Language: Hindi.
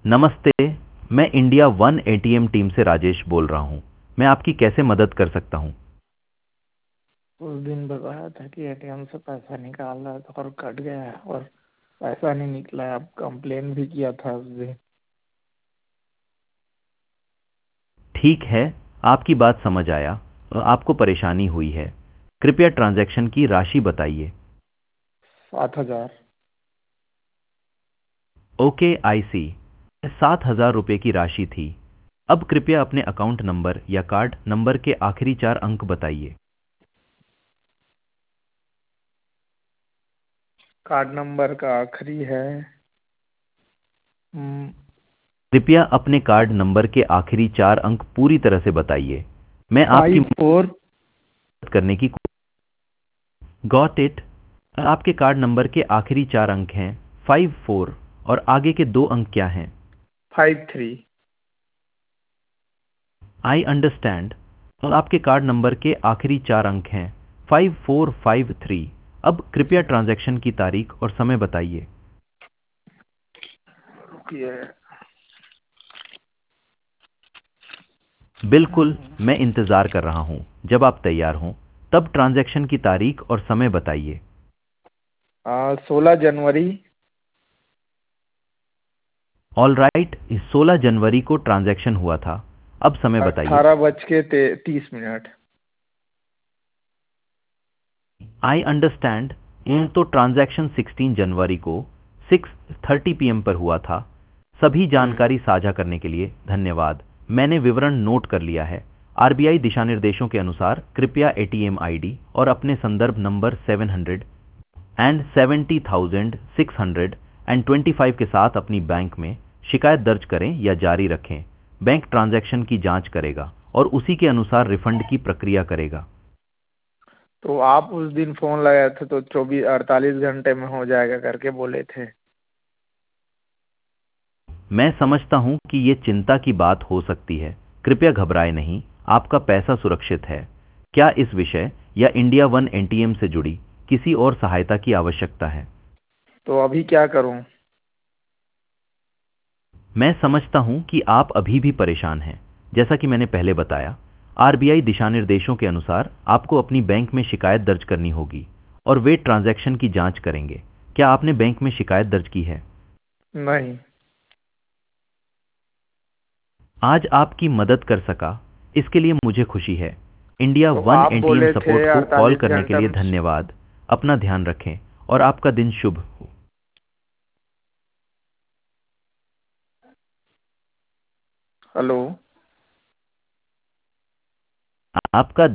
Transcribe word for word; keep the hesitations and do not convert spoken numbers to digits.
नमस्ते। मैं इंडिया वन एटीएम टीम से राजेश बोल रहा हूँ। मैं आपकी कैसे मदद कर सकता हूँ? उस दिन बताया था कि एटीएम से पैसा निकाल रहा था और कट गया है और पैसा नहीं निकला है। अब कंप्लेन भी किया था उस दिन। ठीक है, आपकी बात समझ आया। आपको परेशानी हुई है। कृपया ट्रांजैक्शन की राशि बताइए। सात हजार। Okay, I see. सात हजार रुपये की राशि थी। अब कृपया अपने अकाउंट नंबर या कार्ड नंबर के आखिरी चार अंक बताइए। कार्ड नंबर का आखिरी है कृपया अपने कार्ड नंबर के आखिरी चार अंक पूरी तरह से बताइए। मैं आपकी फाइव मदद फोर करने की गॉट इट। आपके कार्ड नंबर के आखिरी चार अंक हैं फाइव फोर और आगे के दो अंक क्या हैं? Five three. I understand. और आपके कार्ड नंबर के आखिरी चार अंक हैं फाइव फोर फाइव थ्री। अब कृपया ट्रांजैक्शन की तारीख और समय बताइए। बिल्कुल, मैं इंतज़ार कर रहा हूँ। जब आप तैयार हों तब ट्रांजैक्शन की तारीख और समय बताइए। सोलह जनवरी। ऑल राइट, सोलह जनवरी को ट्रांजैक्शन हुआ था। अब समय बताइए। अठारह बज के तीस मिनट। I understand. तो ट्रांजैक्शन सिक्सटीन जनवरी को सिक्स थर्टी पी एम पर हुआ था। सभी हम्म। जानकारी साझा करने के लिए धन्यवाद। मैंने विवरण नोट कर लिया है। आर बी आई दिशा निर्देशों के अनुसार कृपया A T M I D और अपने संदर्भ number seven hundred and seventy thousand six hundred and twenty five के साथ अपनी बैंक में शिकायत दर्ज करें या जारी रखें। बैंक ट्रांजैक्शन की जांच करेगा और उसी के अनुसार रिफंड की प्रक्रिया करेगा। तो आप उस दिन फोन लगाए थे तो चौबीस अड़तालीस घंटे में हो जाएगा करके बोले थे। मैं समझता हूं कि ये चिंता की बात हो सकती है। कृपया घबराएं नहीं, आपका पैसा सुरक्षित है। क्या इस विषय या India one N T M से जुड़ी किसी और सहायता की आवश्यकता है? तो अभी क्या करूं? मैं समझता हूं कि आप अभी भी परेशान हैं। जैसा कि मैंने पहले बताया, आर बी आई दिशा निर्देशों के अनुसार आपको अपनी बैंक में शिकायत दर्ज करनी होगी और वे ट्रांजैक्शन की जांच करेंगे। क्या आपने बैंक में शिकायत दर्ज की है? नहीं। आज आपकी मदद कर सका, इसके लिए मुझे खुशी है। इंडिया तो वन आप ए टी एम बोले थे सपोर्ट को कॉल अड़तालीस करने के घंटा लिए में। धन्यवाद। अपना ध्यान रखें और आपका दिन शुभ हो। हेलो। आपका